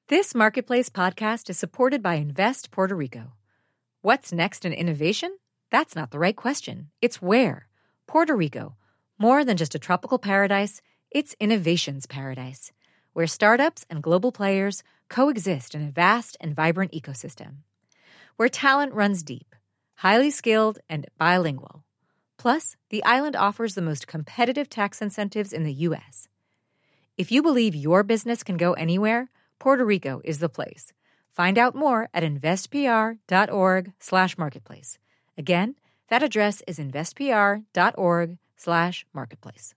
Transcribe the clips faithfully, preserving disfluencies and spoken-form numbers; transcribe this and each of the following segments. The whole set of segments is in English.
This Marketplace podcast is supported by Invest Puerto Rico. What's next in innovation? That's not the right question. It's where. Puerto Rico. More than just a tropical paradise, it's innovation's paradise, where startups and global players coexist in a vast and vibrant ecosystem. Where talent runs deep, highly skilled, and bilingual. Plus, the island offers the most competitive tax incentives in the U S. If you believe your business can go anywhere, Puerto Rico is the place. Find out more at investpr.org slash marketplace. Again, that address is investpr.org slash marketplace.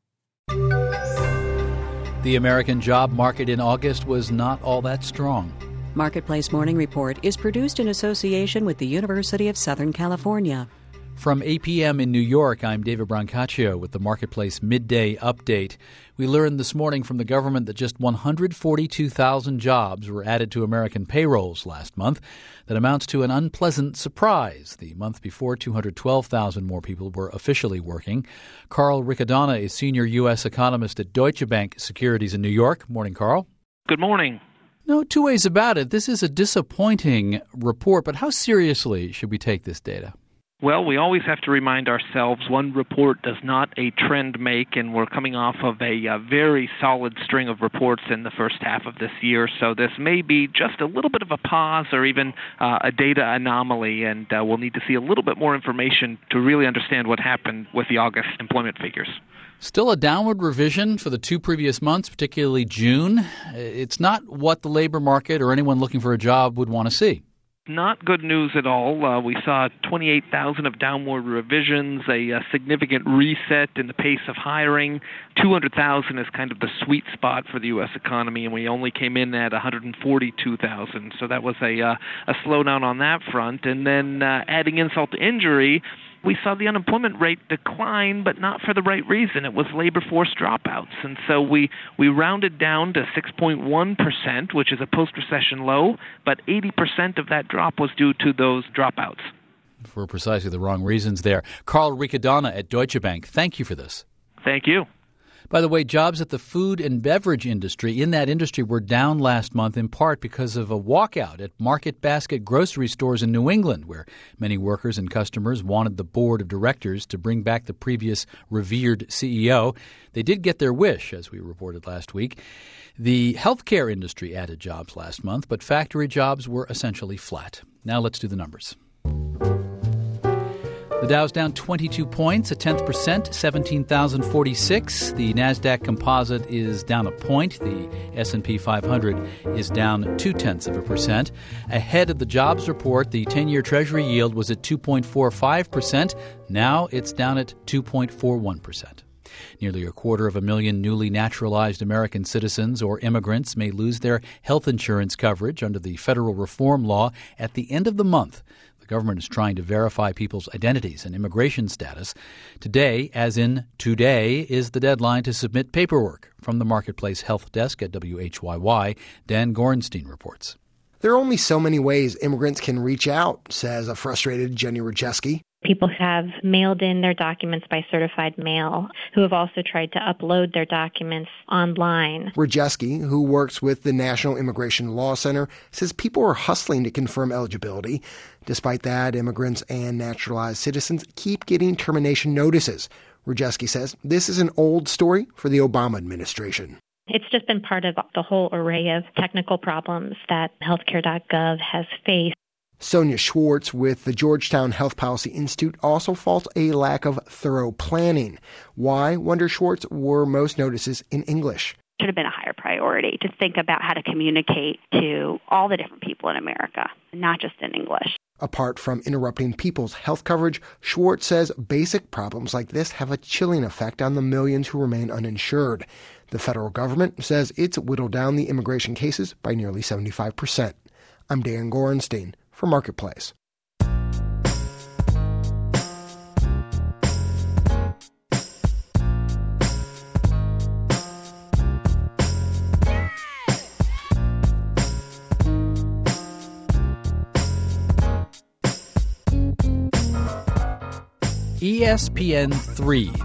The American job market in August was not all that strong. Marketplace Morning Report is produced in association with the University of Southern California. From eight p.m. in New York, I'm David Brancaccio with the Marketplace Midday Update. We learned this morning from the government that just one hundred forty-two thousand jobs were added to American payrolls last month. That amounts to an unpleasant surprise. The month before, two hundred twelve thousand more people were officially working. Carl Riccadonna is senior U S economist at Deutsche Bank Securities in New York. Morning, Carl. Good morning. No two ways about it. This is a disappointing report, but how seriously should we take this data? Well, we always have to remind ourselves one report does not a trend make, and we're coming off of a, a very solid string of reports in the first half of this year. So this may be just a little bit of a pause or even uh, a data anomaly, and uh, we'll need to see a little bit more information to really understand what happened with the August employment figures. Still a downward revision for the two previous months, particularly June. It's not what the labor market or anyone looking for a job would want to see. Not good news at all. Uh, we saw twenty-eight thousand of downward revisions, a, a significant reset in the pace of hiring. two hundred thousand is kind of the sweet spot for the U S economy, and we only came in at one hundred forty-two thousand. So that was a, uh, a slowdown on that front. And then uh, adding insult to injury, we saw the unemployment rate decline, but not for the right reason. It was labor force dropouts. And so we, we rounded down to six point one percent, which is a post-recession low, but eighty percent of that drop was due to those dropouts. For precisely the wrong reasons there. Carl Riccadonna at Deutsche Bank, thank you for this. Thank you. By the way, jobs at the food and beverage industry, in that industry, were down last month in part because of a walkout at Market Basket grocery stores in New England, where many workers and customers wanted the board of directors to bring back the previous revered C E O. They did get their wish, as we reported last week. The healthcare industry added jobs last month, but factory jobs were essentially flat. Now let's do the numbers. The Dow's down twenty-two points, a tenth percent, seventeen thousand forty-six. The NASDAQ Composite is down a point. The S and P five hundred is down two-tenths of a percent. Ahead of the jobs report, the ten-year Treasury yield was at two point four five percent. Now it's down at two point four one percent. Nearly a quarter of a million newly naturalized American citizens or immigrants may lose their health insurance coverage under the federal reform law at the end of the month. The government is trying to verify people's identities and immigration status. Today, as in today, is the deadline to submit paperwork. From the Marketplace Health Desk at W H Y Y, Dan Gorenstein reports. There are only so many ways immigrants can reach out, says a frustrated Jenny Rajeski. People have mailed in their documents by certified mail, who have also tried to upload their documents online. Rajeski, who works with the National Immigration Law Center, says people are hustling to confirm eligibility. Despite that, immigrants and naturalized citizens keep getting termination notices. Rajeski says this is an old story for the Obama administration. It's just been part of the whole array of technical problems that healthcare dot gov has faced. Sonia Schwartz with the Georgetown Health Policy Institute also faults a lack of thorough planning. Why, wonders Schwartz, were most notices in English? Should have been a higher priority to think about how to communicate to all the different people in America, not just in English. Apart from interrupting people's health coverage, Schwartz says basic problems like this have a chilling effect on the millions who remain uninsured. The federal government says it's whittled down the immigration cases by nearly seventy-five percent. I'm Dan Gorenstein for Marketplace. E S P N three, the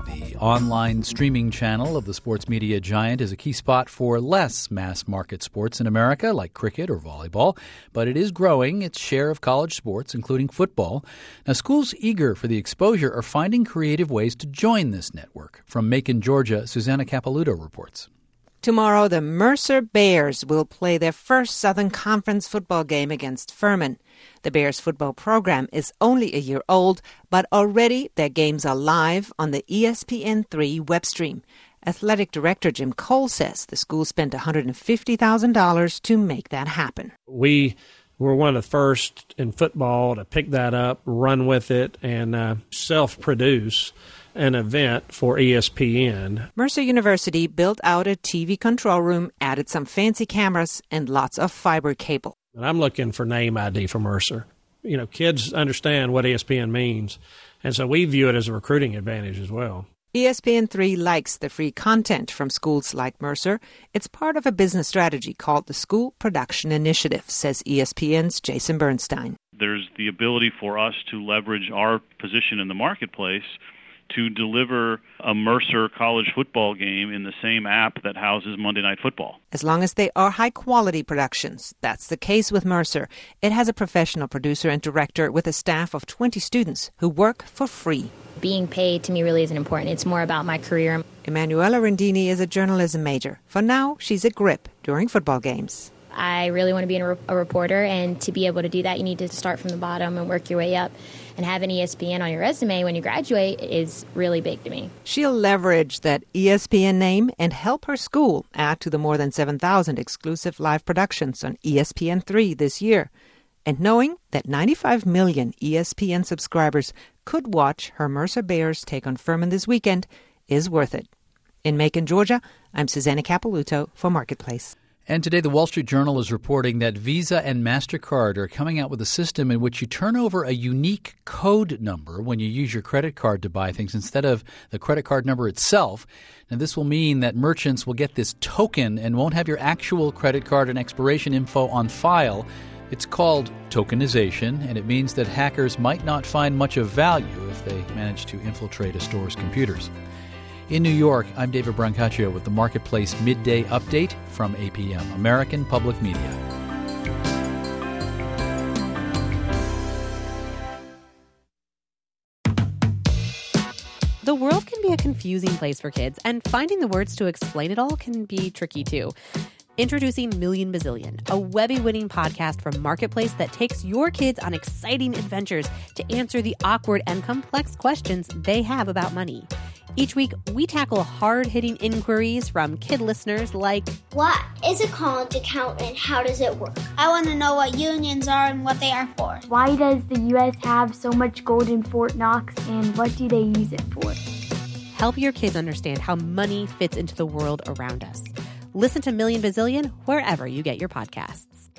online streaming channel of the sports media giant is a key spot for less mass-market sports in America, like cricket or volleyball, but it is growing its share of college sports, including football. Now, schools eager for the exposure are finding creative ways to join this network. From Macon, Georgia, Susanna Capelouto reports. Tomorrow, the Mercer Bears will play their first Southern Conference football game against Furman. The Bears football program is only a year old, but already their games are live on the E S P N three web stream. Athletic Director Jim Cole says the school spent one hundred fifty thousand dollars to make that happen. We were one of the first in football to pick that up, run with it, and uh, self-produce an event for E S P N. Mercer University built out a T V control room, added some fancy cameras, and lots of fiber cable. And I'm looking for name I D for Mercer. You know, kids understand what E S P N means, and so we view it as a recruiting advantage as well. E S P N three likes the free content from schools like Mercer. It's part of a business strategy called the School Production Initiative, says E S P N's Jason Bernstein. There's the ability for us to leverage our position in the marketplace to deliver a Mercer college football game in the same app that houses Monday Night Football. As long as they are high-quality productions. That's the case with Mercer. It has a professional producer and director with a staff of twenty students who work for free. Being paid to me really isn't important. It's more about my career. Emanuela Rendini is a journalism major. For now, she's a grip during football games. I really want to be a reporter, and to be able to do that, you need to start from the bottom and work your way up. And having E S P N on your resume when you graduate is really big to me. She'll leverage that E S P N name and help her school add to the more than seven thousand exclusive live productions on E S P N three this year. And knowing that ninety-five million E S P N subscribers could watch her Mercer Bears take on Furman this weekend is worth it. In Macon, Georgia, I'm Susanna Capelouto for Marketplace. And today, the Wall Street Journal is reporting that Visa and MasterCard are coming out with a system in which you turn over a unique code number when you use your credit card to buy things instead of the credit card number itself. Now, this will mean that merchants will get this token and won't have your actual credit card and expiration info on file. It's called tokenization, and it means that hackers might not find much of value if they manage to infiltrate a store's computers. In New York, I'm David Brancaccio with the Marketplace Midday Update from A P M, American Public Media. The world can be a confusing place for kids, and finding the words to explain it all can be tricky too. Introducing Million Bazillion, a Webby-winning podcast from Marketplace that takes your kids on exciting adventures to answer the awkward and complex questions they have about money. Each week, we tackle hard-hitting inquiries from kid listeners like, what is a college account and how does it work? I want to know what unions are and what they are for. Why does the U S have so much gold in Fort Knox and what do they use it for? Help your kids understand how money fits into the world around us. Listen to Million Bazillion wherever you get your podcasts.